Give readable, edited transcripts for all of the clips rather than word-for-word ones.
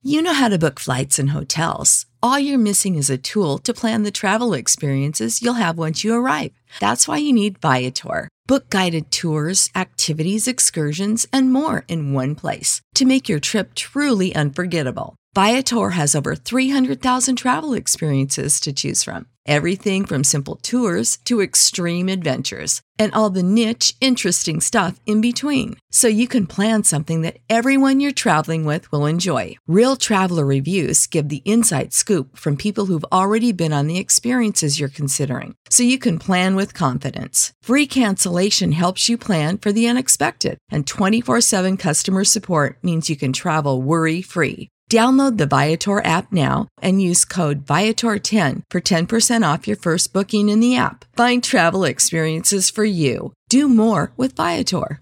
You know how to book flights and hotels. All you're missing is a tool to plan the travel experiences you'll have once you arrive. That's why you need Viator. Book guided tours, activities, excursions, and more in one place to make your trip truly unforgettable. Viator has over 300,000 travel experiences to choose from. Everything from simple tours to extreme adventures and all the niche, interesting stuff in between. So you can plan something that everyone you're traveling with will enjoy. Real traveler reviews give the inside scoop from people who've already been on the experiences you're considering. So you can plan with confidence. Free cancellation helps you plan for the unexpected. And 24/7 customer support means you can travel worry-free. Download the Viator app now and use code Viator10 for 10% off your first booking in the app. Find travel experiences for you. Do more with Viator.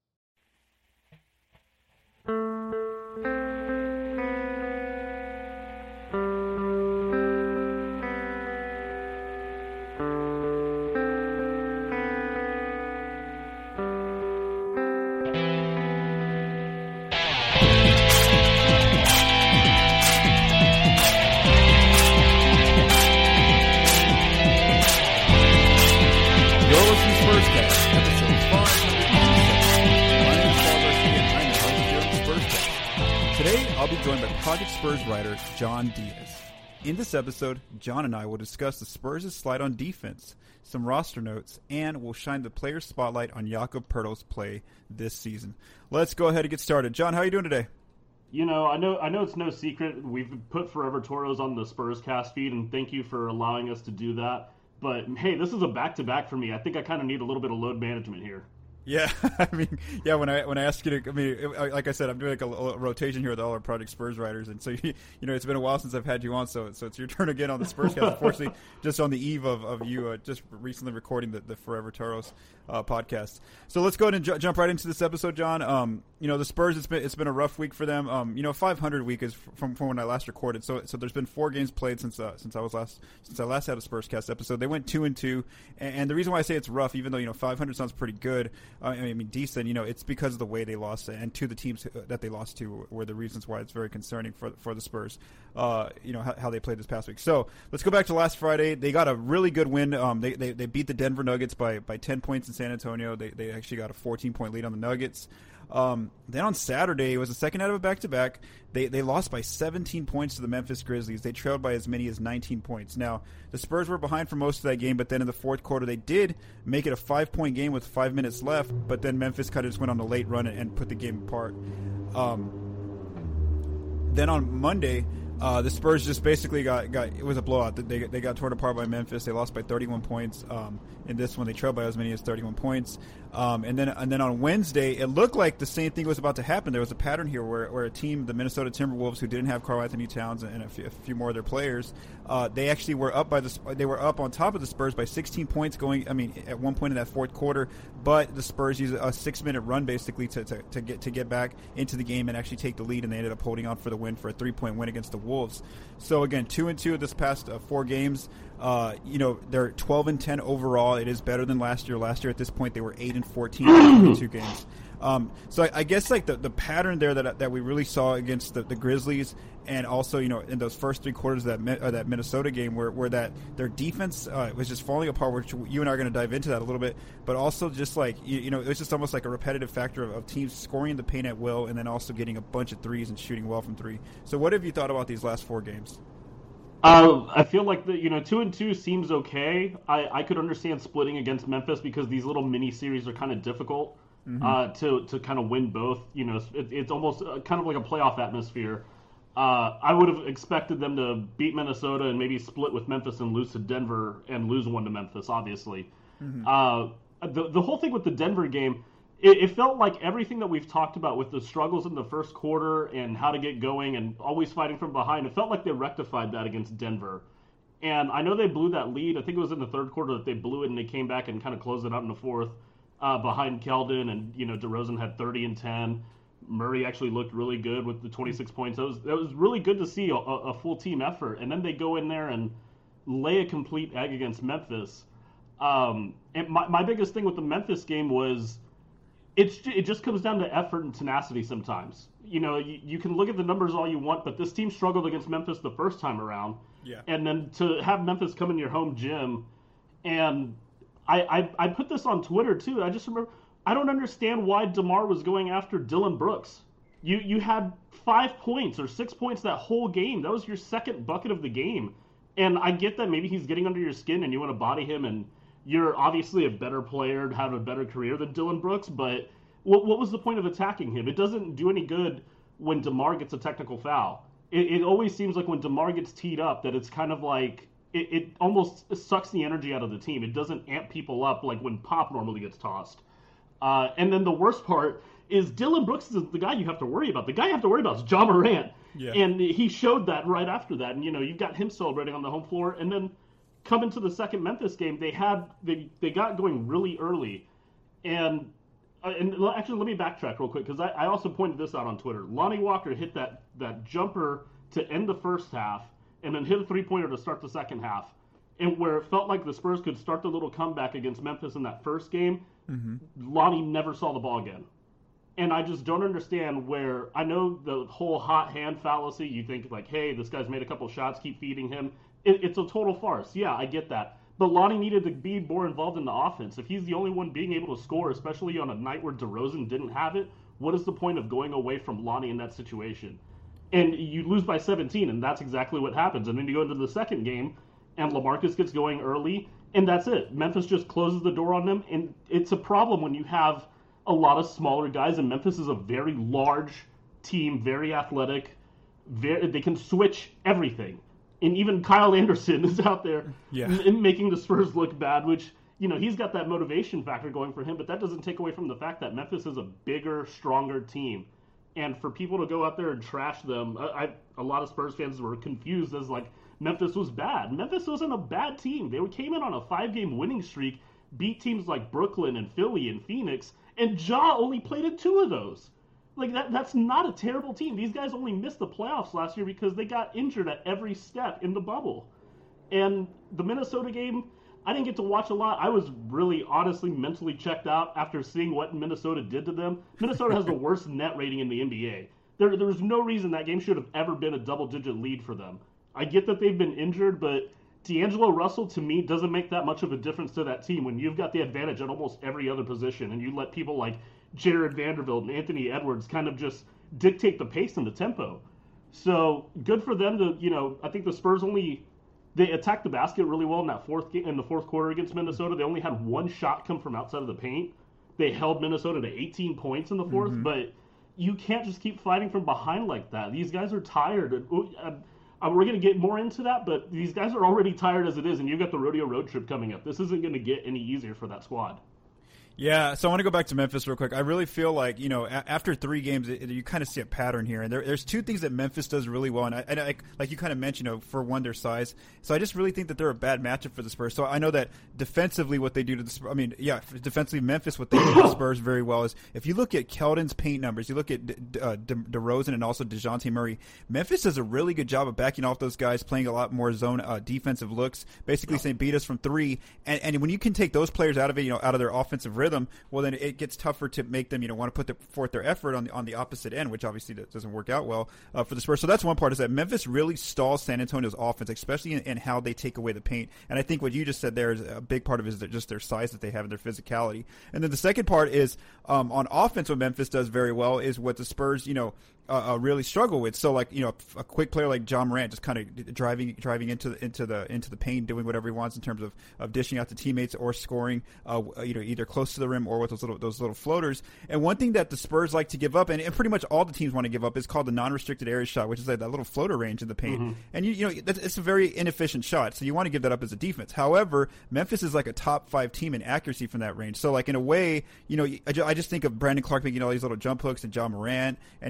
I'll be joined by Project Spurs writer John Diaz. In this episode, John and I will discuss the Spurs' slide on defense, some roster notes, and we'll shine the player spotlight on Jakob Poeltl's play this season. Let's go ahead and get started. John, how are you doing today? You know, I know it's no secret we've put Forever Toros on the Spurs cast feed, and thank you for allowing us to do that. But hey, this is a back-to-back for me. I think I kind of need a little bit of load management here. Yeah, I mean, yeah. When I ask you to, I mean, like I said, I'm doing like a rotation here with all our Project Spurs writers, and so you know, it's been a while since I've had you on, so it's your turn again on the Spurscast. Unfortunately, just on the eve of you just recently recording the Forever Toros podcast. So let's go ahead and jump right into this episode, John. You know, the Spurs, it's been a rough week for them. You know, 500 week is from when I last recorded. So there's been 4 games played since I last had a Spurscast episode. They went 2-2, and the reason why I say it's rough, even though 500 sounds pretty good. I mean, decent. You know, it's because of the way they lost, and to the teams that they lost to were the reasons why it's very concerning for the Spurs. You know how they played this past week. So let's go back to last Friday. They got a really good win. They beat the Denver Nuggets by 10 points in San Antonio. They actually got a 14-point lead on the Nuggets. Then on Saturday, it was the second out of a back-to-back. They lost by 17 points to the Memphis Grizzlies. They trailed by as many as 19 points. Now, the Spurs were behind for most of that game, but then in the fourth quarter, they did make it a 5-point game with 5 minutes left, but then Memphis kind of just went on a late run and put the game apart. Then on Monday, the Spurs just basically got it was a blowout. They got torn apart by Memphis. They lost by 31 points. In this one, they trailed by as many as 31 points. And then on Wednesday, it looked like the same thing was about to happen. There was a pattern here where a team, the Minnesota Timberwolves, who didn't have Karl-Anthony Towns and a few more of their players, they actually were up on top of the Spurs by 16 points at one point in that fourth quarter. But the Spurs used a 6-minute run basically to get back into the game and actually take the lead, and they ended up holding on for the win for a 3-point win against the Wolves. So again, 2-2 this past 4 games. They're 12-10 overall. It is better than last year. Last year at this point they were 8-14 in 22 games. So I guess like the pattern there that we really saw against the Grizzlies, and also in those first 3 quarters of that Minnesota game where that their defense was just falling apart, which you and I are going to dive into that a little bit, but also just like it was just almost like a repetitive factor of teams scoring in the paint at will and then also getting a bunch of threes and shooting well from 3. So what have you thought about these last 4 games? I feel like 2-2 seems okay. I could understand splitting against Memphis because these little mini series are kind of difficult. To kind of win both. It's almost kind of like a playoff atmosphere. I would have expected them to beat Minnesota and maybe split with Memphis and lose to Denver and lose one to Memphis, obviously. The whole thing with the Denver game, it felt like everything that we've talked about with the struggles in the first quarter and how to get going and always fighting from behind, it felt like they rectified that against Denver. And I know they blew that lead. I think it was in the third quarter that they blew it, and they came back and kind of closed it out in the fourth. Behind Keldon, and DeRozan had 30 and 10. Murray actually looked really good with the 26 points. That was really good to see a full team effort. And then they go in there and lay a complete egg against Memphis. And my biggest thing with the Memphis game was it just comes down to effort and tenacity sometimes. You can look at the numbers all you want, but this team struggled against Memphis the first time around. Yeah. And then to have Memphis come in your home gym, and I put this on Twitter too. I just remember, I don't understand why DeMar was going after Dillon Brooks. You had 5 points or 6 points that whole game. That was your second bucket of the game. And I get that maybe he's getting under your skin and you want to body him, and you're obviously a better player, have a better career than Dillon Brooks, but what was the point of attacking him? It doesn't do any good when DeMar gets a technical foul. It always seems like when DeMar gets teed up that it's kind of like it almost sucks the energy out of the team. It doesn't amp people up like when Pop normally gets tossed. And then the worst part is Dillon Brooks is the guy you have to worry about. The guy you have to worry about is Ja Morant. Yeah. And he showed that right after that. And, you've got him celebrating on the home floor. And then coming to the second Memphis game, they got going really early. And actually, let me backtrack real quick, because I also pointed this out on Twitter. Lonnie Walker hit that jumper to end the first half and then hit a three-pointer to start the second half. And where it felt like the Spurs could start the little comeback against Memphis in that first game, Lonnie never saw the ball again. And I just don't understand where, I know the whole hot hand fallacy, you think like, hey, this guy's made a couple shots, keep feeding him. It's a total farce. Yeah, I get that. But Lonnie needed to be more involved in the offense. If he's the only one being able to score, especially on a night where DeRozan didn't have it, what is the point of going away from Lonnie in that situation? And you lose by 17, and that's exactly what happens. And then you go into the second game, and LaMarcus gets going early, and that's it. Memphis just closes the door on them, and it's a problem when you have a lot of smaller guys, and Memphis is a very large team, very athletic. They can switch everything. And even Kyle Anderson is out there making the Spurs look bad, which, he's got that motivation factor going for him, but that doesn't take away from the fact that Memphis is a bigger, stronger team. And for people to go out there and trash them, a lot of Spurs fans were confused as like Memphis was bad. Memphis wasn't a bad team. They came in on a 5-game winning streak, beat teams like Brooklyn and Philly and Phoenix, and Ja only played in 2 of those. Like, that's not a terrible team. These guys only missed the playoffs last year because they got injured at every step in the bubble. And the Minnesota game, I didn't get to watch a lot. I was really, honestly, mentally checked out after seeing what Minnesota did to them. Minnesota has the worst net rating in the NBA. There was no reason that game should have ever been a double-digit lead for them. I get that they've been injured, but D'Angelo Russell, to me, doesn't make that much of a difference to that team when you've got the advantage at almost every other position, and you let people like Jared Vanderbilt and Anthony Edwards kind of just dictate the pace and the tempo. So good for them to, I think the Spurs they attacked the basket really well in the fourth quarter against Minnesota. They only had one shot come from outside of the paint. They held Minnesota to 18 points in the fourth, but you can't just keep fighting from behind like that. These guys are tired. We're going to get more into that, but these guys are already tired as it is, and you've got the rodeo road trip coming up. This isn't going to get any easier for that squad. Yeah, so I want to go back to Memphis real quick. I really feel like, after 3 games, you kind of see a pattern here. And there's 2 things that Memphis does really well. And I like you kind of mentioned, for one, their size. So I just really think that they're a bad matchup for the Spurs. So I know that defensively what they do to the Spurs, defensively Memphis, what they do to the Spurs very well is if you look at Keldon's paint numbers, you look at DeRozan and also DeJounte Murray, Memphis does a really good job of backing off those guys, playing a lot more zone defensive looks, basically saying beat us from 3. And when you can take those players out of it, out of their offensive rhythm, well, then it gets tougher to make them, want to put forth their effort on the opposite end, which obviously doesn't work out well for the Spurs. So that's one part, is that Memphis really stalls San Antonio's offense, especially in how they take away the paint. And I think what you just said there is a big part of it is just their size that they have and their physicality. And then the second part is on offense, what Memphis does very well is what the Spurs, really struggle with. So like, a quick player like Ja Morant just kind of driving into the paint, doing whatever he wants in terms of dishing out to teammates or scoring, either close to the rim or with those little floaters. And one thing that the Spurs like to give up, and pretty much all the teams want to give up, is called the non-restricted area shot, which is like that little floater range in the paint. And it's a very inefficient shot, so you want to give that up as a defense. However, Memphis is like a top 5 team in accuracy from that range. So like in a way, I just think of Brandon Clark making all these little jump hooks and Ja Morant and Kyle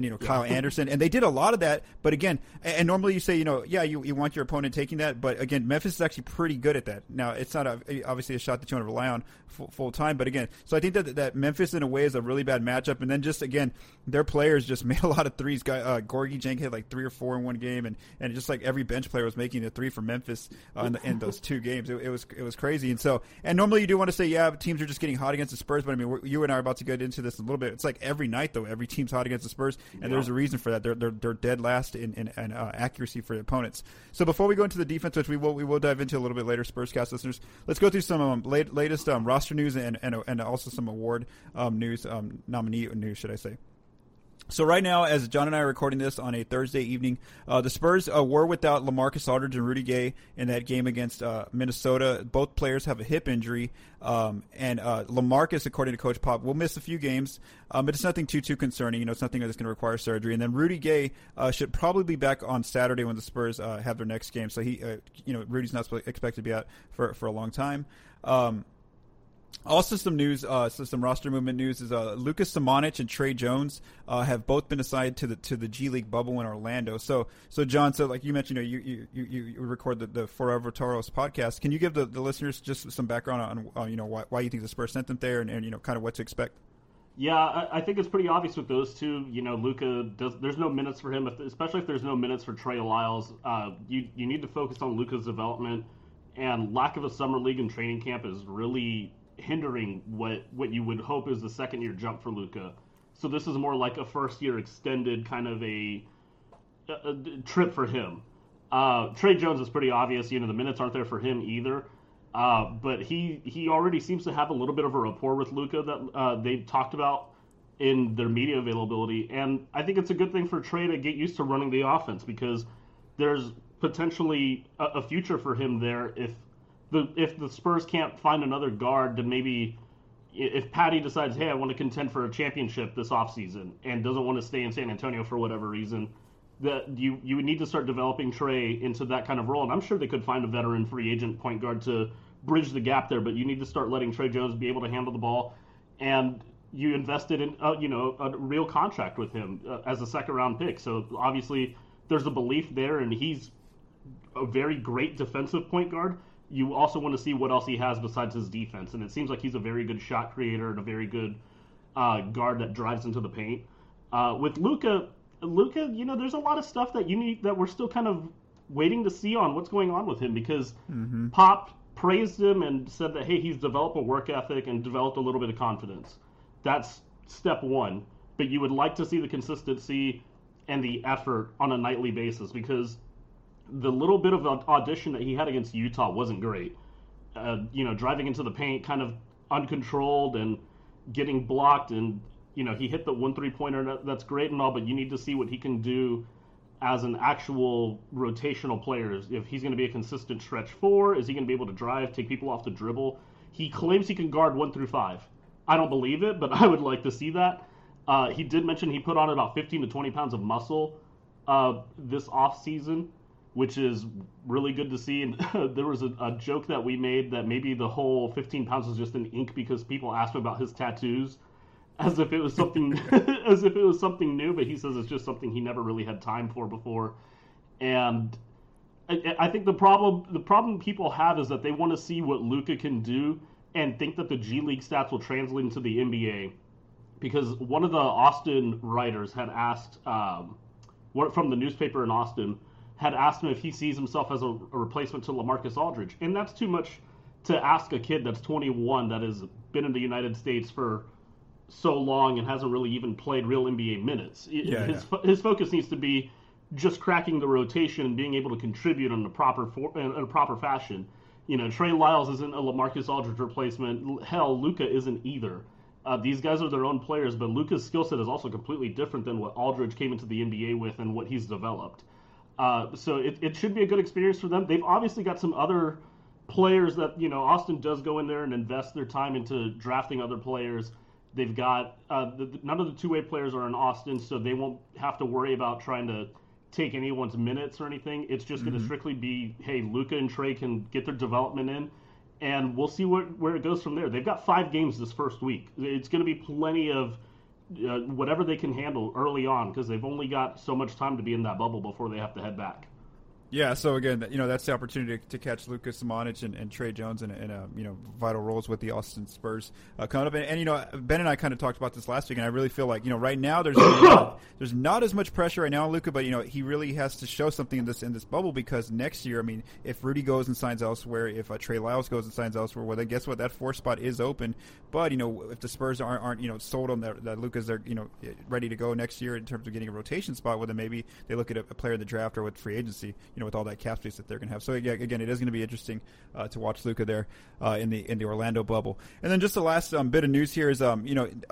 Anderson, and they did a lot of that. But again, and normally you say, you want your opponent taking that, but again, Memphis is actually pretty good at that. Now, it's not obviously a shot that you want to rely on full time, but again, so I think that Memphis in a way is a really bad matchup. And then just again, their players just made a lot of threes. Gorgie Jank hit like 3 or 4 in one game, and just like every bench player was making a 3 for Memphis in those 2 games. It was crazy. And normally you do want to say, teams are just getting hot against the Spurs, but I mean, you and I are about to get into this a little bit. It's like every night though, every team's hot against the Spurs, and there's a reason for that. They're dead last in accuracy for the opponents. So before we go into the defense, which we will dive into a little bit later, Spurscast listeners, let's go through some latest roster news and also some award news, nominee news, should I say. So right now, as John and I are recording this on a Thursday evening, the Spurs were without LaMarcus Aldridge and Rudy Gay in that game against Minnesota. Both players have a hip injury, and LaMarcus, according to Coach Pop, will miss a few games, but it's nothing too concerning. It's nothing that's going to require surgery. And then Rudy Gay should probably be back on Saturday when the Spurs have their next game. So Rudy's not expected to be out for a long time. Also, some news, some roster movement news is Lucas Samanic and Trey Jones have both been assigned to the G League bubble in Orlando. So John, like you mentioned, you record the Forever Toros podcast. Can you give the listeners just some background on why you think the Spurs sent them there and kind of what to expect? Yeah, I think it's pretty obvious with those two. Luka there's no minutes for him, especially if there's no minutes for Trey Lyles. You need to focus on Luka's development, and lack of a summer league and training camp is really hindering what you would hope is the second year jump for Luka. So this is more like a first year extended kind of a trip for him. Trey Jones is pretty obvious. The minutes aren't there for him either. But he already seems to have a little bit of a rapport with Luka that they've talked about in their media availability. And I think it's a good thing for Trey to get used to running the offense, because there's potentially a future for him there if the Spurs can't find another guard to maybe, if Patty decides, hey, I want to contend for a championship this offseason and doesn't want to stay in San Antonio for whatever reason, that you would need to start developing Trey into that kind of role. And I'm sure they could find a veteran free agent point guard to bridge the gap there, but you need to start letting Trey Jones be able to handle the ball. And you invested in a real contract with him as a second-round pick. So obviously there's a belief there, and he's a very great defensive point guard. You also want to see what else he has besides his defense, and it seems like he's a very good shot creator and a very good guard that drives into the paint. With Luka, there's a lot of stuff that we're still kind of waiting to see on what's going on with him, because Pop praised him and said that, hey, he's developed a work ethic and developed a little bit of confidence. That's step one, but you would like to see the consistency and the effort on a nightly basis, because the little bit of audition that he had against Utah wasn't great. Driving into the paint kind of uncontrolled and getting blocked, and he hit the 1 3-pointer. That's great and all, but you need to see what he can do as an actual rotational player. If he's going to be a consistent stretch 4, is he going to be able to drive, take people off the dribble? He claims he can guard 1 through 5. I don't believe it, but I would like to see that. He did mention he put on about 15 to 20 pounds of muscle this off season, which is really good to see. And there was a joke that we made that maybe the whole 15 pounds was just an ink because people asked him about his tattoos, as if it was something new. But he says it's just something he never really had time for before. And I think the problem people have is that they want to see what Luka can do and think that the G League stats will translate into the NBA. Because one of the Austin writers had asked, from the newspaper in Austin, had asked him if he sees himself as a replacement to LaMarcus Aldridge. And that's too much to ask a kid that's 21 that has been in the United States for so long and hasn't really even played real NBA minutes. His focus needs to be just cracking the rotation and being able to contribute in a proper fashion. Trey Lyles isn't a LaMarcus Aldridge replacement. Hell, Luka isn't either. These guys are their own players, but Luka's skill set is also completely different than what Aldridge came into the NBA with and what he's developed. So it should be a good experience for them. They've obviously got some other players that, Austin does go in there and invest their time into drafting other players. They've got none of the two-way players are in Austin, so they won't have to worry about trying to take anyone's minutes or anything. It's just going to strictly be, hey, Luka and Trey can get their development in, and we'll see where it goes from there. They've got 5 games this first week. It's going to be plenty of whatever they can handle early on, because they've only got so much time to be in that bubble before they have to head back. Yeah, so again, that's the opportunity to catch Luka Samanic and Trey Jones in vital roles with the Austin Spurs coming up. And Ben and I kind of talked about this last week, and I really feel like right now there's not as much pressure right now on Luka, but he really has to show something in this bubble, because next year, I mean, if Rudy goes and signs elsewhere, if Trey Lyles goes and signs elsewhere, well, then guess what? That 4 spot is open. But if the Spurs aren't sold on that Luka's they're ready to go next year in terms of getting a rotation spot, well, then maybe they look at a player in the draft or with free agency. With all that cap space that they're going to have. So yeah, again, it is going to be interesting to watch Luka there in the Orlando bubble. And then just the last bit of news here is DeMar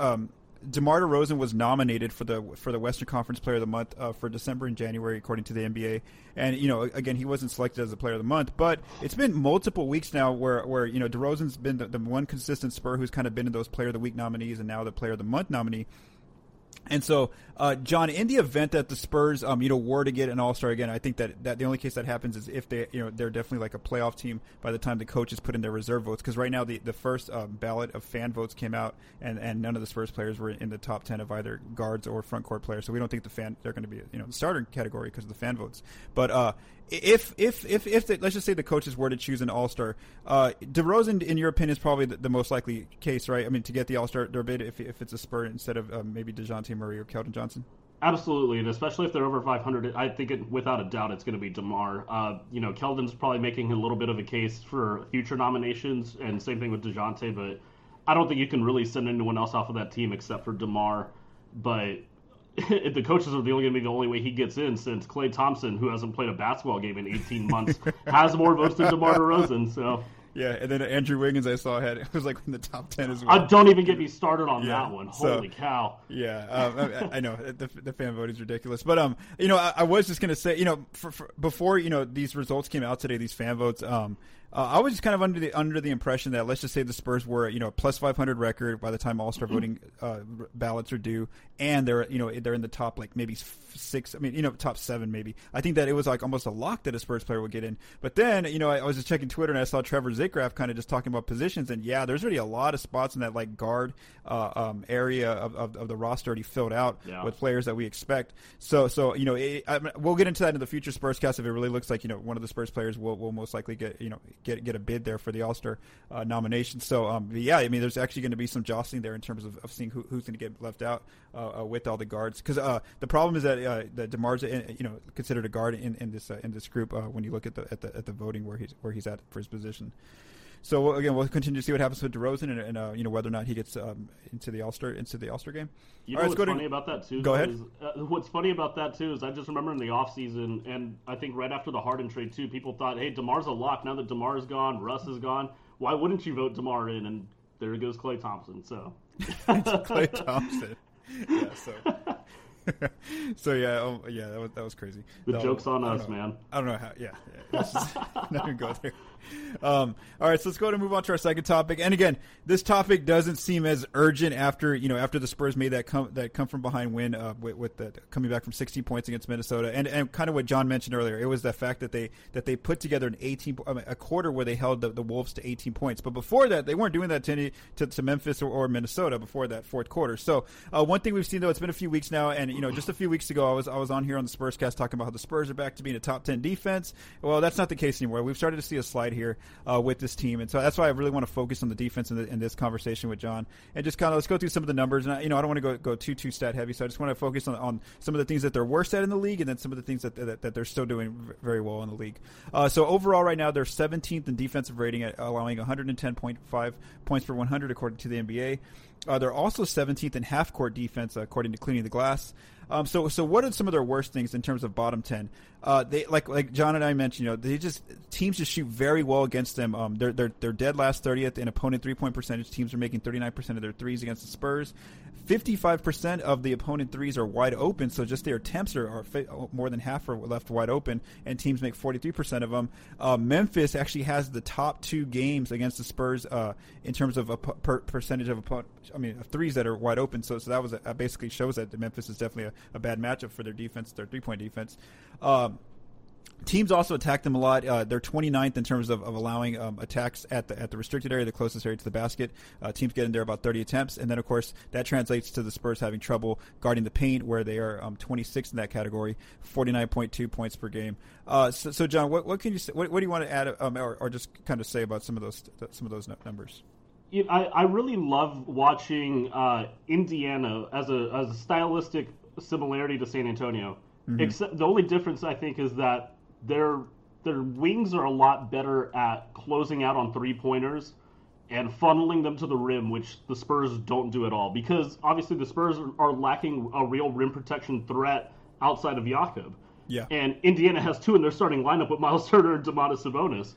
DeRozan was nominated for the Western Conference Player of the Month for December and January, according to the NBA. And again, he wasn't selected as the Player of the Month, but it's been multiple weeks now where DeRozan's been the one consistent Spur who's kind of been in those Player of the Week nominees and now the Player of the Month nominee. And so, John, in the event that the Spurs, were to get an All-Star again, I think that the only case that happens is if they're definitely like a playoff team by the time the coaches put in their reserve votes. Because right now the first ballot of fan votes came out, and none of the Spurs players were in the top 10 of either guards or front court players. So we don't think they're going to be the starter category because of the fan votes. But if let's just say the coaches were to choose an All-Star, DeRozan, in your opinion, is probably the most likely case, right? I mean, to get the All-Star bid if it's a Spur instead of maybe DeJounte Murray or Keldon Johnson. Absolutely, and especially if they're over 500, I think without a doubt it's going to be DeMar. Keldon's probably making a little bit of a case for future nominations, and same thing with DeJounte, but I don't think you can really send anyone else off of that team except for DeMar. But the coaches are going to be the only way he gets in, since Klay Thompson, who hasn't played a basketball game in 18 months, has more votes than DeMar DeRozan. So yeah, and then Andrew Wiggins I saw was like in the top 10 as well. Don't even get me started on that one. Holy cow! Yeah, I know the fan vote is ridiculous, but I was just gonna say, for before these results came out today, these fan votes, I was just kind of under the impression that, let's just say the Spurs were plus 500 record by the time All-Star voting ballots are due, and they're in the top like maybe 6, I mean top 7 maybe. I think that it was like almost a lock that a Spurs player would get in. But then I was just checking Twitter and I saw Trevor Zickgraf kind of just talking about positions, and yeah, there's really a lot of spots in that like guard area of the roster already filled out with players that we expect. So we'll get into that in the future Spurs cast if it really looks like one of the Spurs players will most likely get a bid there for the All-Star nomination. So yeah, I mean there's actually going to be some jostling there in terms of seeing who's going to get left out with all the guards, because the problem is that DeMar's considered a guard in this group when you look at the voting where he's at for his position. So again, we'll continue to see what happens with DeRozan and whether or not he gets into the All-Star game. What's funny about that too? Go ahead. What's funny about that too is I just remember in the offseason, and I think right after the Harden trade too, people thought, hey, DeMar's a lock. Now that DeMar is gone, Russ is gone, why wouldn't you vote DeMar in? And there goes Klay Thompson. So Klay Thompson. Yeah. So that was crazy. The joke's on us, man. I don't know how. Yeah. Let's just not even go there. All right, so let's go ahead and move on to our second topic. And again, this topic doesn't seem as urgent after the Spurs made that come from behind win with the coming back from 16 points against Minnesota, and kind of what John mentioned earlier. It was the fact that they put together a quarter where they held the Wolves to 18 points. But before that, they weren't doing that to Memphis or Minnesota before that fourth quarter. So one thing we've seen, though, it's been a few weeks now, and just a few weeks ago, I was on here on the Spurs cast talking about how the Spurs are back to being a top 10 defense. Well, that's not the case anymore. We've started to see a slide here with this team, and so that's why I really want to focus on the defense in this conversation with John, and just kind of let's go through some of the numbers. And I don't want to go too stat heavy, so I just want to focus on some of the things that they're worst at in the league, and then some of the things that they're still doing very well in the league. So overall, right now they're 17th in defensive rating, at allowing 110.5 points per 100 according to the NBA. They're also 17th in half-court defense according to Cleaning the Glass. So what are some of their worst things in terms of bottom 10? They like John and I mentioned, teams just shoot very well against them. They're dead last 30th in opponent 3-point percentage. Teams are making 39% of their threes against the Spurs. 55% of the opponent threes are wide open, so just their attempts are more than half are left wide open, and teams make 43% of them. Memphis actually has the top 2 games against the Spurs in terms of a percentage of threes that are wide open. So that basically shows that Memphis is definitely a bad matchup for their defense, their 3-point defense. Teams also attack them a lot. They're 29th in terms of allowing attacks at the restricted area, the closest area to the basket. Teams get in there about 30 attempts, and then of course that translates to the Spurs having trouble guarding the paint, where they are 26th in that category, 49.2 points per game. So John, what can you say? What do you want to add, or just kind of say about some of those numbers? I really love watching Indiana as a stylistic similarity to San Antonio. Mm-hmm. Except the only difference I think is that their wings are a lot better at closing out on three-pointers and funneling them to the rim, which the Spurs don't do at all. Because obviously the Spurs are lacking a real rim protection threat outside of Jakob. Yeah. And Indiana has two in their starting lineup with Miles Turner and Domantas Sabonis.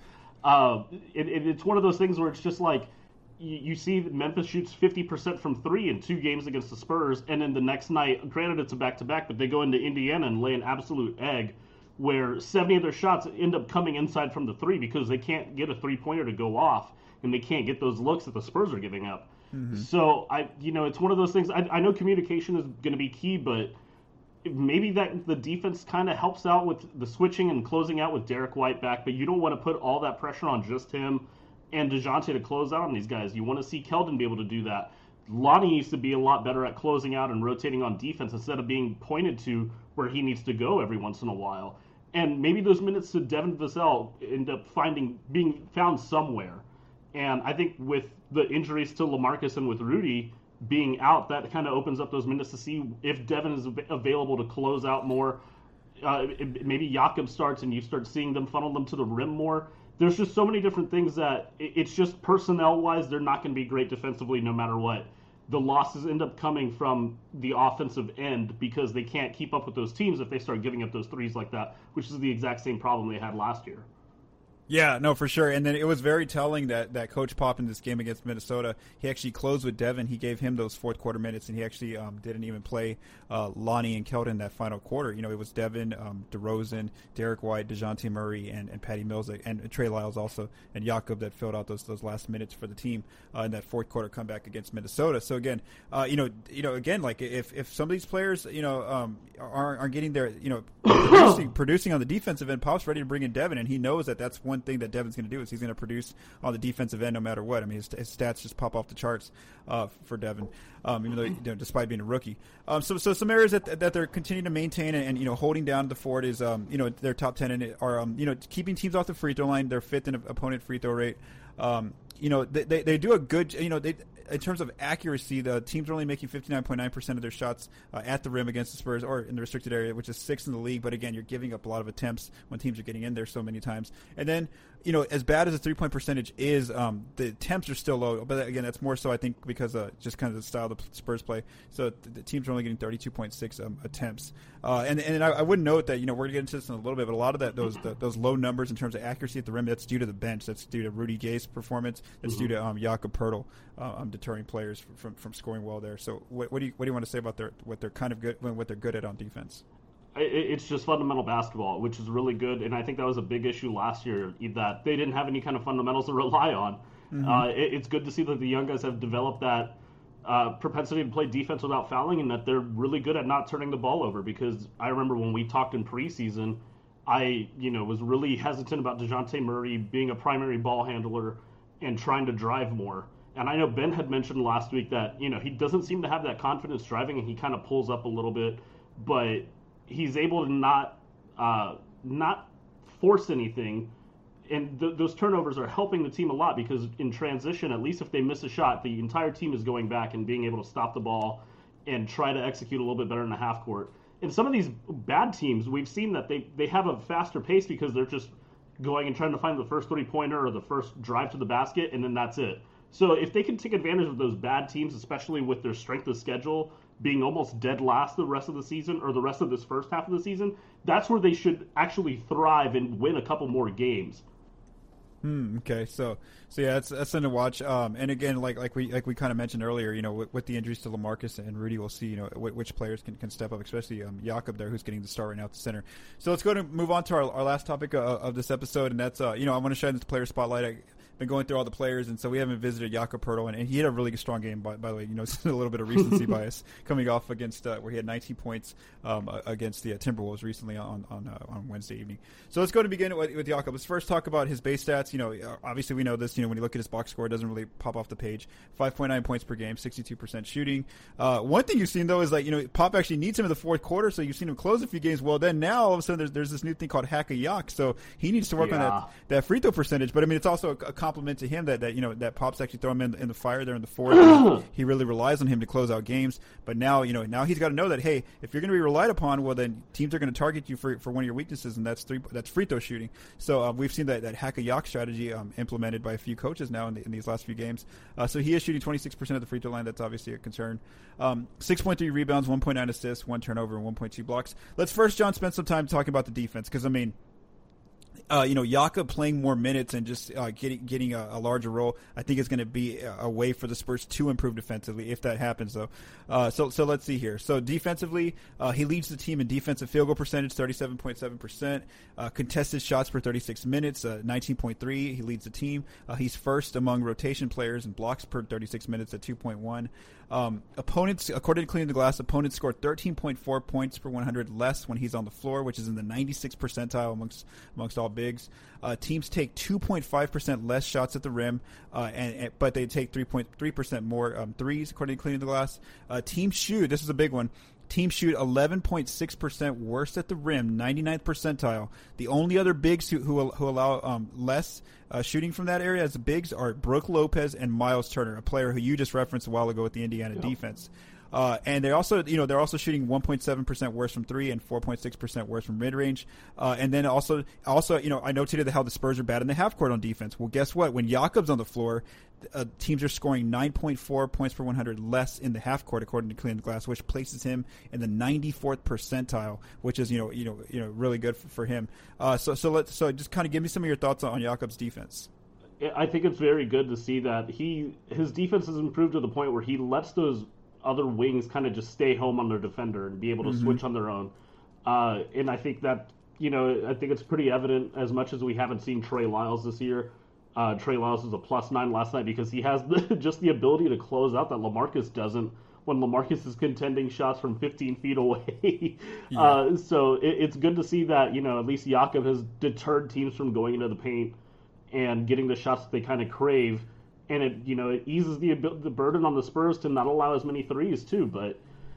It's one of those things where it's just like you see that Memphis shoots 50% from three in 2 games against the Spurs, and then the next night, granted it's a back-to-back, but they go into Indiana and lay an absolute egg where 70 of their shots end up coming inside from the three because they can't get a three-pointer to go off, and they can't get those looks that the Spurs are giving up. Mm-hmm. So, it's one of those things. I know communication is going to be key, but maybe that the defense kind of helps out with the switching and closing out with Derek White back, but you don't want to put all that pressure on just him and DeJounte to close out on these guys. You want to see Keldon be able to do that. Lonnie used to be a lot better at closing out and rotating on defense instead of being pointed to where he needs to go every once in a while. And maybe those minutes to Devin Vassell end up being found somewhere. And I think with the injuries to LaMarcus and with Rudy being out, that kind of opens up those minutes to see if Devin is available to close out more. Maybe Jakob starts and you start seeing them funnel them to the rim more. There's just so many different things that it's just personnel-wise, they're not going to be great defensively no matter what. The losses end up coming from the offensive end because they can't keep up with those teams if they start giving up those threes like that, which is the exact same problem they had last year. Yeah, no, for sure. And then it was very telling that Coach Pop in this game against Minnesota, he actually closed with Devin. He gave him those fourth quarter minutes, and he actually didn't even play Lonnie and Keldon that final quarter. It was Devin, DeRozan, Derek White, DeJounte Murray, and Patty Mills, and Trey Lyles also, and Jakob that filled out those last minutes for the team in that fourth quarter comeback against Minnesota. So again, again, like if some of these players, aren't getting their, producing on the defensive end, Pop's ready to bring in Devin, and he knows that that's one thing that Devin's going to do is he's going to produce on the defensive end no matter what. I mean, his stats just pop off the charts for Devin, even though despite being a rookie. So some areas that they're continuing to maintain and holding down the fort is their top 10 in it are keeping teams off the free throw line. They're 5th in opponent free throw rate. They do a good in terms of accuracy, the teams are only making 59.9% of their shots at the rim against the Spurs or in the restricted area, which is 6th in the league. But again, you're giving up a lot of attempts when teams are getting in there so many times. And then, as bad as the 3-point percentage is, the attempts are still low. But again, that's more so I think because just kind of the style the Spurs play. So the teams are only getting 32.6 attempts. And I would note that we're going to get into this in a little bit, but a lot of those low numbers in terms of accuracy at the rim, that's due to the bench. That's due to Rudy Gay's performance. That's due to Jakob Poeltl deterring players from scoring well there. So what do you want to say about what they're kind of good, what they're good at on defense? It's just fundamental basketball, which is really good, and I think that was a big issue last year that they didn't have any kind of fundamentals to rely on. Mm-hmm. It's good to see that the young guys have developed that propensity to play defense without fouling, and that they're really good at not turning the ball over. Because I remember when we talked in preseason, I was really hesitant about DeJounte Murray being a primary ball handler and trying to drive more. And I know Ben had mentioned last week that he doesn't seem to have that confidence driving, and he kind of pulls up a little bit, but he's able to not force anything, and those turnovers are helping the team a lot because in transition, at least if they miss a shot, the entire team is going back and being able to stop the ball and try to execute a little bit better in the half court. And some of these bad teams, we've seen that they have a faster pace because they're just going and trying to find the first three-pointer or the first drive to the basket, and then that's it. So if they can take advantage of those bad teams, especially with their strength of schedule being almost dead last the rest of the season or the rest of this first half of the season, that's where they should actually thrive and win a couple more games. Okay, so yeah, that's something to watch. And again, like we kind of mentioned earlier, with the injuries to LaMarcus and Rudy, we'll see which players can step up, especially Jakob there, who's getting the start right now at the center. So let's move on to our last topic of this episode, and that's I want to shine this player spotlight. been going through all the players, and so we haven't visited Jakob Poeltl, and he had a really strong game. By the way, it's a little bit of recency bias coming off against where he had 19 points against the Timberwolves recently on Wednesday evening. So let's go to begin with Jakob. Let's first talk about his base stats. Obviously we know this. When you look at his box score, it doesn't really pop off the page. 5.9 points per game, 62% shooting. One thing you've seen though is Pop actually needs him in the fourth quarter, so you've seen him close a few games. Well, then now all of a sudden there's this new thing called hack a yak, so he needs to work on that free throw percentage. But I mean, it's also a compliment to him that Pop's actually throw him in the fire there in the fourth. He really relies on him to close out games. But now now he's got to know that, hey, if you're going to be relied upon, well then teams are going to target you for one of your weaknesses, and that's free throw shooting. So we've seen that hack a yak strategy implemented by a few coaches now in these last few games. So he is shooting 26% of the free throw line. That's obviously a concern. 6.3 rebounds, 1.9 assists, 1 turnover, and 1.2 blocks. Let's first, John, spend some time talking about the defense, because I mean, Jakob playing more minutes and just getting a larger role, I think is going to be a way for the Spurs to improve defensively if that happens, though. So let's see here. So defensively, he leads the team in defensive field goal percentage, 37.7%. Contested shots per 36 minutes, 19.3. He leads the team. He's first among rotation players in blocks per 36 minutes at 2.1. Opponents, according to Cleaning the Glass, opponents scored 13.4 points per 100 less when he's on the floor, which is in the 96th percentile amongst all bigs. Teams take 2.5% less shots at the rim, but they take 3.3% more threes, according to Cleaning the Glass. Teams shoot, this is a big one, teams shoot 11.6% worse at the rim, 99th percentile. The only other bigs who allow less shooting from that area as the bigs are Brook Lopez and Miles Turner, a player who you just referenced a while ago with the Indiana defense. And they also, they're also shooting 1.7% worse from three and 4.6% worse from mid range. And then also, I noted how the Spurs are bad in the half court on defense. Well, guess what? When Jakob's on the floor, teams are scoring 9.4 points per 100 less in the half court, according to Cleaning the Glass, which places him in the 94th percentile, which is really good for him. So just kind of give me some of your thoughts on Jakob's defense. I think it's very good to see that his defense has improved to the point where he lets those other wings kind of just stay home on their defender and be able to switch on their own. And I think that, I think it's pretty evident, as much as we haven't seen Trey Lyles this year. Trey Lyles was a +9 last night because he has just the ability to close out that LaMarcus doesn't when LaMarcus is contending shots from 15 feet away. Yeah. So it's good to see that, at least Jakob has deterred teams from going into the paint and getting the shots that they kind of crave. And it eases the burden on the Spurs to not allow as many threes too. But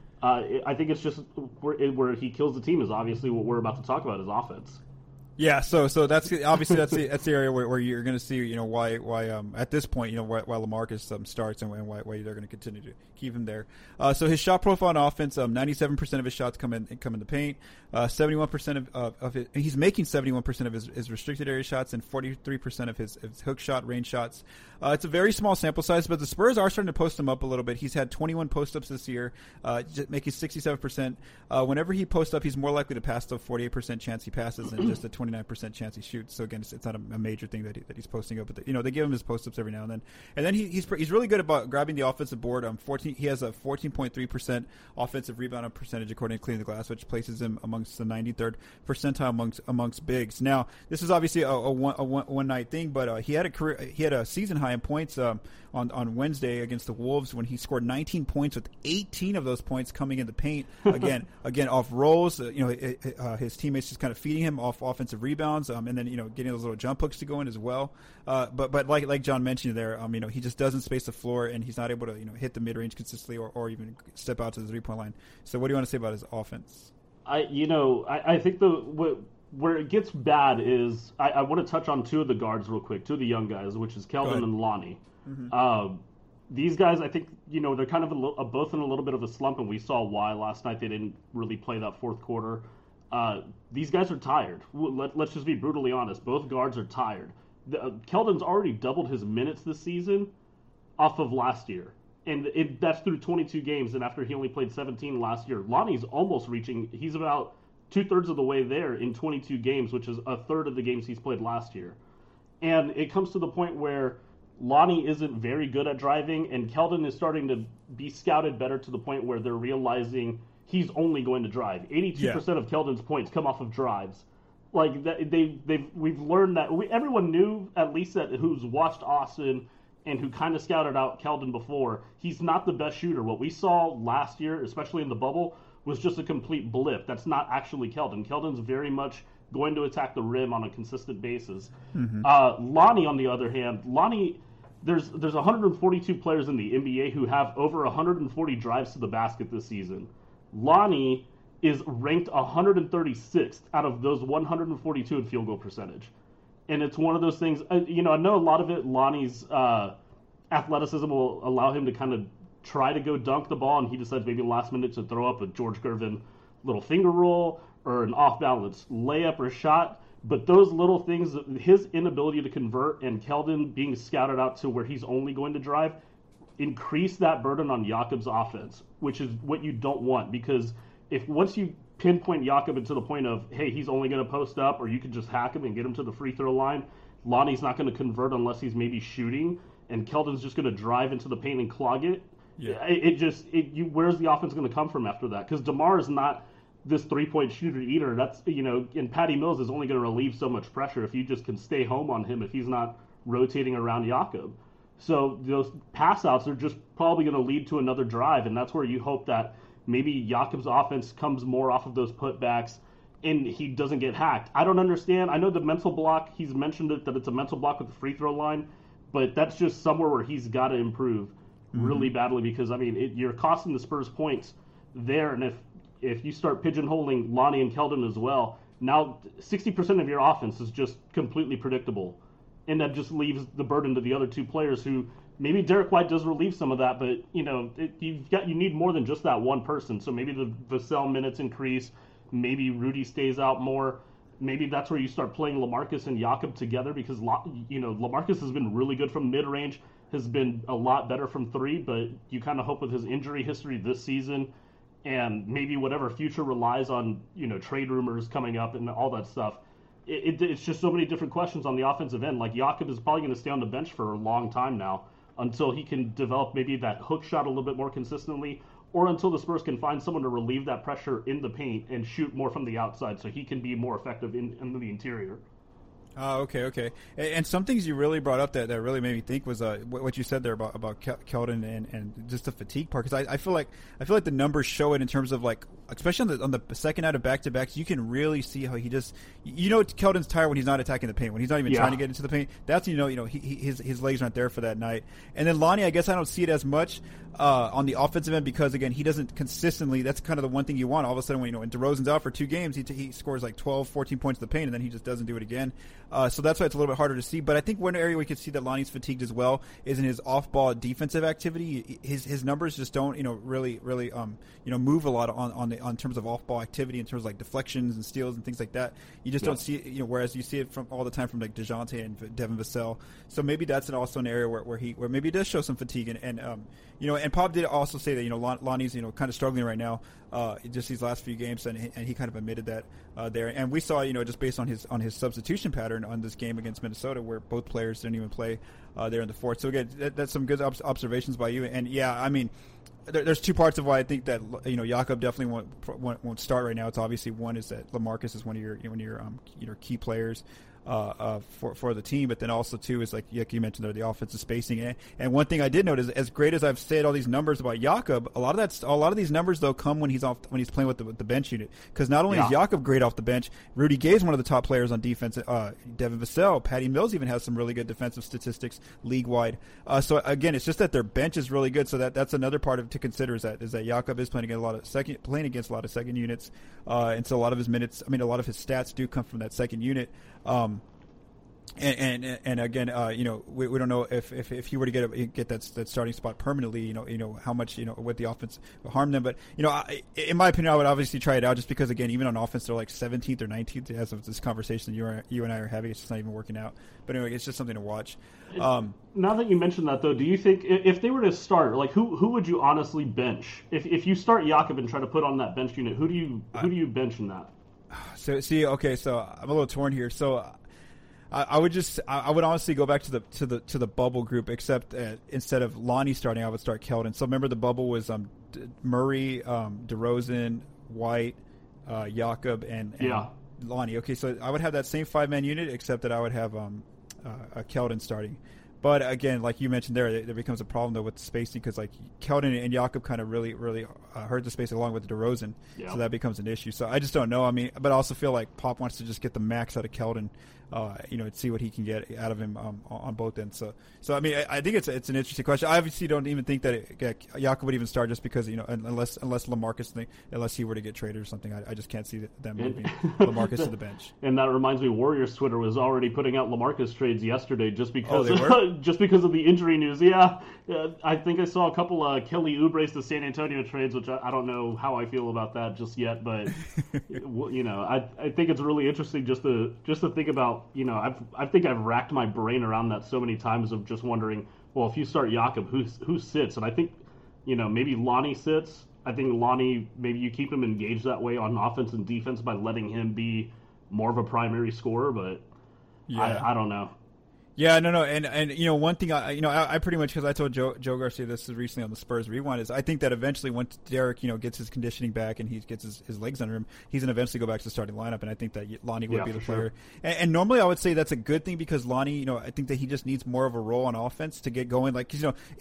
I think it's just where he kills the team is obviously what we're about to talk about, is offense. Yeah, so that's obviously that's the area where you're going to see why at this point why LaMarcus starts and why they're going to continue to keep him there. So his shot profile on offense, 97% of his shots come in the paint. 71% of it, he's making 71% of his restricted area shots and 43% of his hook shot range shots. It's a very small sample size, but the Spurs are starting to post him up a little bit. He's had 21 post ups this year, making 67%. Whenever he posts up, he's more likely to pass the 48% chance he passes than just a 29% chance he shoots. So again, it's not a major thing that he's posting up, but they give him his post ups every now and then. And then he's really good about grabbing the offensive board. He has a 14.3% offensive rebound percentage according to Cleaning the Glass, which places him amongst the 93rd percentile amongst bigs. Now, this is obviously a one night thing, but he had a season high in points on Wednesday against the Wolves when he scored 19 points, with 18 of those points coming in the paint. Again off rolls. His teammates just kind of feeding him off offensive rebounds, and then getting those little jump hooks to go in as well. But like John mentioned there, he just doesn't space the floor, and he's not able to hit the mid range consistently or even step out to the 3-point line. So what do you want to say about his offense? I think where it gets bad is I want to touch on two of the guards real quick, two of the young guys, which is Keldon and Lonnie. Mm-hmm. These guys, I think, they're kind of both in a little bit of a slump, and we saw why last night. They didn't really play that fourth quarter. These guys are tired. Let's just be brutally honest. Both guards are tired. Keldon's already doubled his minutes this season off of last year. And that's through 22 games, and after he only played 17 last year. Lonnie's almost he's about 2/3 of the way there in 22 games, which is a third of the games he's played last year. And it comes to the point where Lonnie isn't very good at driving, and Keldon is starting to be scouted better to the point where they're realizing he's only going to drive. 82% of Keldon's points come off of drives. Like we've learned that everyone knew, at least that who's watched Austin and who kind of scouted out Keldon before, he's not the best shooter. What we saw last year, especially in the bubble, was just a complete blip. That's not actually Keldon. Keldon's very much going to attack the rim on a consistent basis. Lonnie, on the other hand, there's 142 players in the NBA who have over 140 drives to the basket this season. Lonnie is ranked 136th out of those 142 in field goal percentage. And it's one of those things, I know a lot of it, Lonnie's athleticism will allow him to kind of try to go dunk the ball, and he decides maybe last minute to throw up a George Gervin little finger roll or an off-balance layup or shot. But those little things, his inability to convert and Keldon being scouted out to where he's only going to drive, increase that burden on Jakob's offense, which is what you don't want. Because if once you pinpoint Jakob to the point of, hey, he's only going to post up, or you can just hack him and get him to the free throw line, Lonnie's not going to convert unless he's maybe shooting, and Keldon's just going to drive into the paint and clog it. Yeah. Where's the offense going to come from after that? Because DeMar is not this three-point shooter either. That's, and Patty Mills is only going to relieve so much pressure if you just can stay home on him if he's not rotating around Jakob. So those pass outs are just probably going to lead to another drive, and that's where you hope that maybe Jakob's offense comes more off of those putbacks and he doesn't get hacked. I don't understand. I know the mental block, he's mentioned it, that it's a mental block with the free throw line, but that's just somewhere where he's got to improve really badly, because, you're costing the Spurs points there, and if you start pigeonholing Lonnie and Keldon as well, now 60% of your offense is just completely predictable, and that just leaves the burden to the other two players who maybe Derek White does relieve some of that, but you need more than just that one person. So maybe the Vassell minutes increase, maybe Rudy stays out more. Maybe that's where you start playing LaMarcus and Jakob together, because LaMarcus has been really good from mid range, has been a lot better from three, but you kind of hope with his injury history this season and maybe whatever future relies on trade rumors coming up and all that stuff. It's just so many different questions on the offensive end. Like, Jakob is probably going to stay on the bench for a long time now, until he can develop maybe that hook shot a little bit more consistently, or until the Spurs can find someone to relieve that pressure in the paint and shoot more from the outside so he can be more effective in the interior. Okay. And some things you really brought up that really made me think was what you said there about Keldon and just the fatigue part, because I feel like the numbers show it in terms of, like, especially on the second night of back-to-backs, you can really see how he just Keldon's tired when he's not attacking the paint, when he's not even trying to get into the paint. That's his legs aren't there for that night. And then Lonnie, I guess I don't see it as much on the offensive end, because again, he doesn't consistently. That's kind of the one thing you want. All of a sudden, when DeRozan's out for 2 games, he scores like 12, 14 points in the paint, and then he just doesn't do it again. So that's why it's a little bit harder to see. But I think one area we could see that Lonnie's fatigued as well is in his off-ball defensive activity. His numbers just don't really move a lot on terms of off-ball activity, in terms of like deflections and steals and things like that. You just don't see it, whereas you see it from all the time from like DeJounte and Devin Vassell. So maybe that's also an area where maybe he does show some fatigue. And Pop did also say that Lonnie's kind of struggling right now, just these last few games, and he kind of admitted that there. And we saw just based on his substitution pattern on this game against Minnesota, where both players didn't even play there in the fourth. So again, that's some good observations by you. And there's two parts of why I think that Jakob definitely won't start right now. It's obviously, one is that LaMarcus is one of your key players for the team, but then also too is like you mentioned there, the offensive spacing. And one thing I did notice, as great as I've said all these numbers about Jakob, a lot of these numbers though come when he's playing with the bench unit, because not only is Jakob great off the bench, Rudy Gay's one of the top players on defense. Devin Vassell, Patty Mills even has some really good defensive statistics league wide. So again, it's just that their bench is really good. So that's another part to consider is that Jakob is playing against a lot of second units, and so a lot of his minutes, a lot of his stats do come from that second unit. And again, we don't know if he were to get that starting spot permanently, how much what the offense will harm them. But in my opinion, I would obviously try it out, just because again, even on offense, they're like 17th or 19th as of this conversation you and I are having. It's just not even working out. But anyway, it's just something to watch. Now that you mentioned that, though, do you think if they were to start, like who would you honestly bench if you start Jakob and try to put on that bench unit? Who do you bench in that? So I'm a little torn here. So I would honestly go back to the bubble group, except instead of Lonnie starting, I would start Keldon. So remember, the bubble was Murray, DeRozan, White, Jakob, and Lonnie. Okay, so I would have that same 5-man unit, except that I would have Keldon starting. But again, like you mentioned there becomes a problem though with the spacing, because like Keldon and Jakob kind of really hurt the space along with DeRozan, so that becomes an issue. So I just don't know. I mean, but I also feel like Pop wants to just get the max out of Keldon, and see what he can get out of him on both ends. So I mean, I think it's an interesting question. I obviously don't even think that Jakob would even start, just because unless LaMarcus unless he were to get traded or something, I just can't see them moving LaMarcus to the bench. And that reminds me, Warriors Twitter was already putting out LaMarcus trades yesterday just because just because of the injury news. Yeah, I think I saw a couple Kelly Oubre to San Antonio trades, which I don't know how I feel about that just yet, but I think it's really interesting just to think about. I think I've racked my brain around that so many times of just wondering, well, if you start Jakob, who sits? And I think, maybe Lonnie sits. I think Lonnie, maybe you keep him engaged that way on offense and defense by letting him be more of a primary scorer, but I don't know. Yeah, no, and one thing I pretty much, because I told Joe Garcia this recently on the Spurs Rewind, is I think that eventually once Derek gets his conditioning back and he gets his legs under him, he's gonna eventually go back to the starting lineup, and I think that Lonnie would be the player. Sure. And normally I would say that's a good thing, because Lonnie, I think that he just needs more of a role on offense to get going. Like,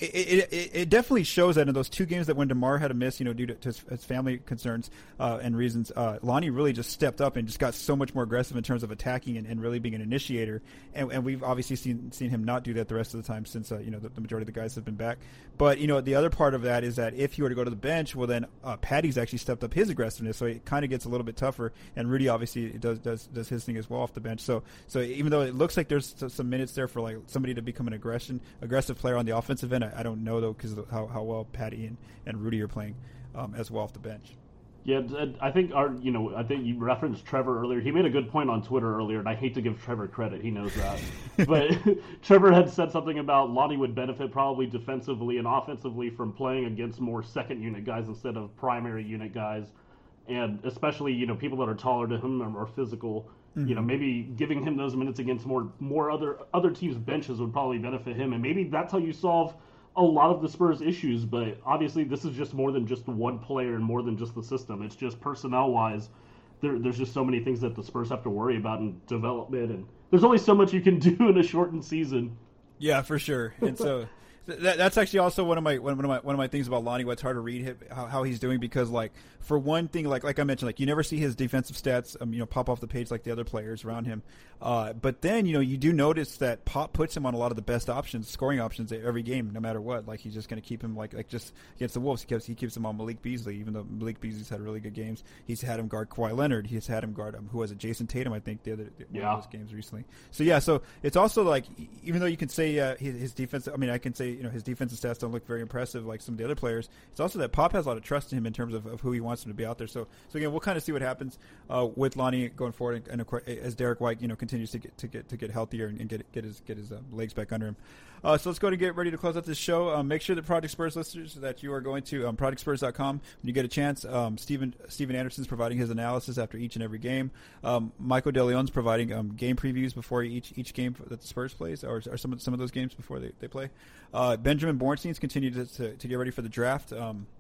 it definitely shows that in those 2 games that when DeMar had to miss, due to his family concerns and reasons, Lonnie really just stepped up and just got so much more aggressive in terms of attacking and really being an initiator. And we've obviously seen him not do that the rest of the time since the majority of the guys have been back. But the other part of that is that if he were to go to the bench, well then Patty's actually stepped up his aggressiveness, so it kind of gets a little bit tougher. And Rudy obviously does his thing as well off the bench. So even though it looks like there's some minutes there for like somebody to become an aggressive player on the offensive end, I don't know though, because of how well Patty and Rudy are playing as well off the bench. Yeah, I think I think you referenced Trevor earlier. He made a good point on Twitter earlier, and I hate to give Trevor credit. He knows that. But Trevor had said something about Lonnie would benefit probably defensively and offensively from playing against more second unit guys instead of primary unit guys. And especially, people that are taller to him or more physical, maybe giving him those minutes against more other teams' benches would probably benefit him. And maybe that's how you solve a lot of the Spurs issues, but obviously this is just more than just one player and more than just the system. It's just personnel-wise, there's just so many things that the Spurs have to worry about in development, and there's only so much you can do in a shortened season. Yeah, for sure. And so that's actually also one of my things about Lonnie. What's hard to read how he's doing, because like for one thing, like I mentioned, like you never see his defensive stats pop off the page like the other players around him. But then you do notice that Pop puts him on a lot of the best scoring options every game, no matter what. Like he's just going to keep him like just against the Wolves. He keeps him on Malik Beasley, even though Malik Beasley's had really good games. He's had him guard Kawhi Leonard. He's had him guard who was it, Jason Tatum, I think, one of those games recently. So it's also like, even though you can say his defense, I can say his defensive stats don't look very impressive like some of the other players. It's also that Pop has a lot of trust in him in terms of who he wants him to be out there. So again, we'll kind of see what happens with Lonnie going forward, and of course, as Derek White continues to get healthier and get his legs back under him. So let's go and get ready to close out this show. Make sure that Project Spurs listeners that you are going to projectspurs.com when you get a chance. Steven Anderson's providing his analysis after each and every game. Michael DeLeon's providing game previews before each game that the Spurs plays, or some of those games before they play. Benjamin Bornstein's continued to get ready for the draft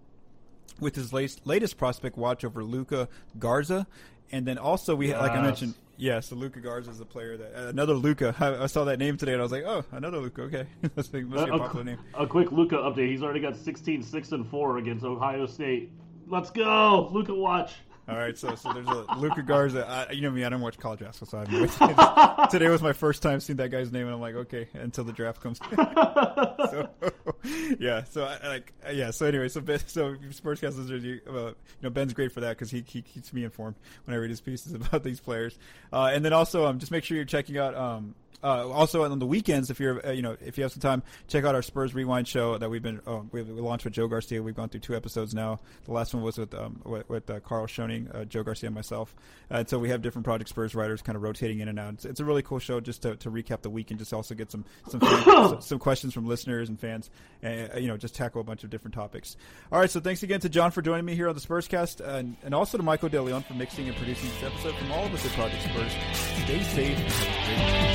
with his latest prospect watch over Luka Garza. And then also like I mentioned, so Luka Garza is a player another Luka. I saw that name today and I was like, oh, another Luka. Okay, must be a popular name. A quick Luka update. He's already got 16-6-4 against Ohio State. Let's go, Luka watch. All right, so there's a Luka Garza. I don't watch college basketball, so today was my first time seeing that guy's name, and I'm like, okay, until the draft comes. So anyway, so Sportscast listeners, Ben's great for that because he keeps me informed when I read his pieces about these players, and then also just make sure you're checking out. Also on the weekends, if you have some time, check out our Spurs Rewind show that we launched with Joe Garcia. We've gone through 2 episodes now. The last one was with Carl Schoening, Joe Garcia, and myself. And so we have different Project Spurs writers kind of rotating in and out. It's a really cool show just to recap the week and just also get some questions from listeners and fans, and just tackle a bunch of different topics. All right, so thanks again to John for joining me here on the Spurscast, and also to Michael DeLeon for mixing and producing this episode. From all of us at Project Spurs, stay safe and have a great week.